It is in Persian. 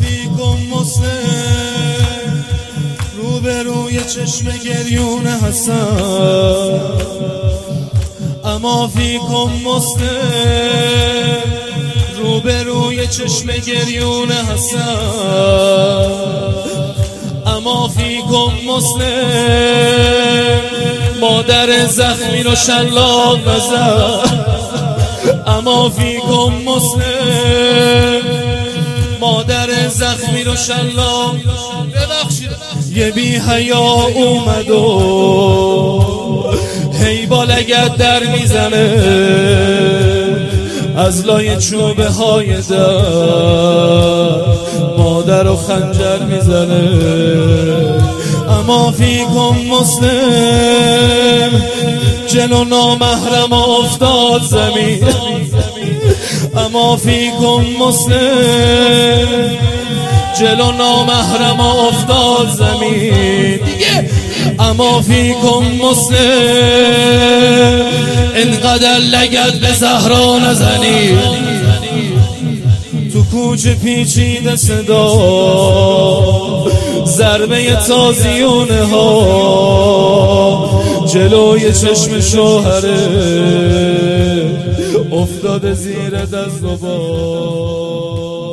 فیکم مسلم، روبروی چشم گریون حسن. اما فیکم مسلم، روبروی چشم گریون حسن. اما فیکم مسلم، مادر زخمی رو شلاق نزن. اما فیکم مسلم، مادر زخمی رو شلاق. ببخشید یه بی حیا اومد و هی با لگد در میزنه، از لای چوبه های در مادر رو خنجر میزنه. اما فیکم مسلم، جلو نامحرم افتاد زمین. اما فیکم مسلم، جلو نامحرم افتاد زمین دیگه. اما فیکم مسلم، اینقدر لگد به زهرا نزنی. تو کوچه پیچیده صدا ضربه تازیونه ها، جلوی چشم شوهره افتاده زیر دست و پا.